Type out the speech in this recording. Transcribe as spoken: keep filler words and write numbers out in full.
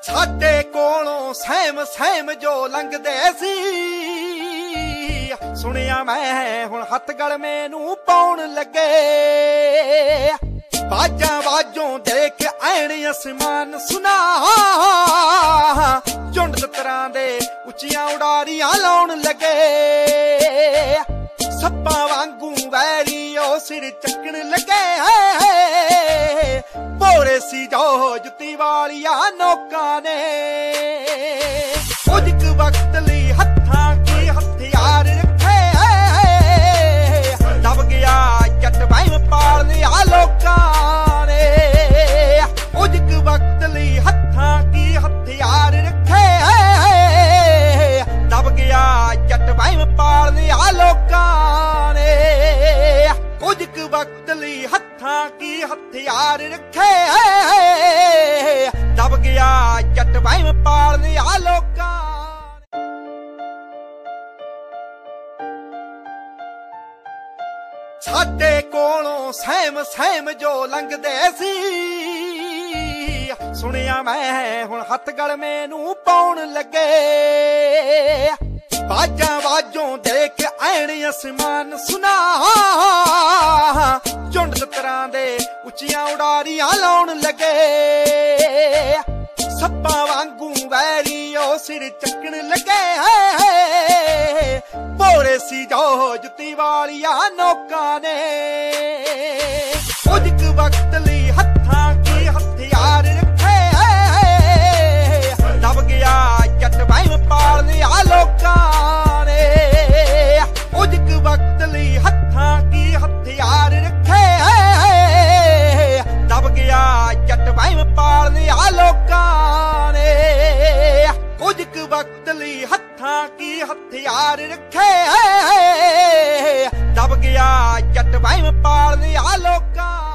ਸਾਡੇ ਕੋਲੋਂ ਸਹਿਮ ਸਹਿਮ ਜੋ ਲੰਘਦੇ ਸੀ, ਸੁਣਿਆ ਮੈਂ ਹੁਣ ਹੱਥ ਗਲ ਮੈਨੂੰ ਪਾਉਣ ਲੱਗੇ। ਬਾਜਾਂ ਬਾਜੋਂ ਦੇਖ ਐਣ ਅਸਮਾਨ ਸੁਨਾ, ਝੁੰਡ ਤਰ੍ਹਾਂ ਦੇ ਉੱਚੀਆਂ ਉਡਾਰੀਆਂ ਲਾਉਣ ਲੱਗੇ। ਸੱਪਾਂ ਵਾਂਗੂ ਵੈਰੀ ਉਹ ਸਿਰ ਚੱਕਣ ਲੱਗੇ। ਭੋਰੇ ਸੀ ਜੋ ਜੁੱਤੀ ਵਾਲੀਆਂ ਨੋਕਾਂ ਨੇ, ਕੁਝ ਕੁ ਵਕਤ ਲਈ ਹੱਥਾਂ ਕੀ ਹਥਿਆਰ ਰੱਖੇ। ਦਬ ਗਿਆ ਜੱਟ ਵਹਿਮ ਪਾਲਦਿਆਂ ਲੋਕਾਂ ਨੇ, ਕੁਝ ਕੁ ਵਕਤ ਲਈ ਹੱਥਾਂ ਕੀ ਹਥਿਆਰ ਰੱਖੇ। ਦਬ ਗਿਆ ਜੱਟ ਵਹਿਮ ਪਾਲਦਿਆਂ ਲੋਕਾਂ ਨੇ, ਕੁਝ ਕੁ ਵਕਤ ਲਈ ਹੱਥਾਂ ਕੀ ਹਥਿਆਰ ਰੱਖੇ। ਦਬ ਗਿਆ ਜੱਟ ਵਹਿਮ ਪਾਲਦਿਆਂ ਲੋਕਾਂ। ਸਾਡੇ ਕੋਲੋਂ ਸਹਿਮ ਸਹਿਮ ਜੋ ਲੰਘਦੇ ਸੀ, ਸੁਣਿਆ ਮੈਂ ਹੁਣ ਹੱਥ ਗਲ ਮੈਨੂੰ ਪਾਉਣ ਲੱਗੇ। ਬਾਜਾਂ ਬਾਜੋਂ ਦੇਖ ਐਣ ਅਸਮਾਨ ਸੁਨਾ, ਝੁੰਡ ਤਰ੍ਹਾਂ ਦੇ ਉੱਚੀਆਂ ਉਡਾਰੀਆਂ ਲਾਉਣ ਲੱਗੇ। ਸੱਪਾਂ ਵਾਂਗੂ ਵੈਰੀ ਉਹ ਸਿਰ ਚੱਕਣ ਲੱਗੇ। ਭੋਰੇ ਸੀ ਜੋ ਜੁੱਤੀ ਵਾਲੀਆਂ ਨੋਕਾਂ ਨੇ, ਕੁਝ ਕੁ ਵਕਤ ਲਈ ਹੱਥਾਂ ਕੀ ਹਥਿਆਰ ਰੱਖੇ। ਦਬ ਗਿਆ ਜੱਟ ਵਹਿਮ ਪਾਲਦਿਆਂ ਲੋਕਾਂ ਨੇ, ਕੁਝ ਕੁ ਵਕਤ ਲਈ ਹੱਥਾਂ ਕੀ ਹਥਿਆਰ ਰੱਖੇ। ਦਬ ਗਿਆ ਜੱਟ ਵਹਿਮ ਪਾਲਦਿਆਂ ਲੋਕਾਂ ਨੇ, ਕੁਝ ਕੁ ਵਕਤ ਲਈ ਹੱਥਾਂ ਕੀ ਹਥਿਆਰ ਰੱਖੇ। ਦਬ ਗਿਆ ਜੱਟ ਵਹਿਮ ਪਾਲਦਿਆਂ ਲੋਕਾਂ।